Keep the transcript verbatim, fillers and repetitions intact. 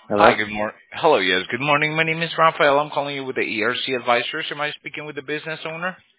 Hi, Hello? good morning. Hello, yes, good morning. My name is Rafael. I'm calling you with the E R C Advisors. Am I speaking with the business owner?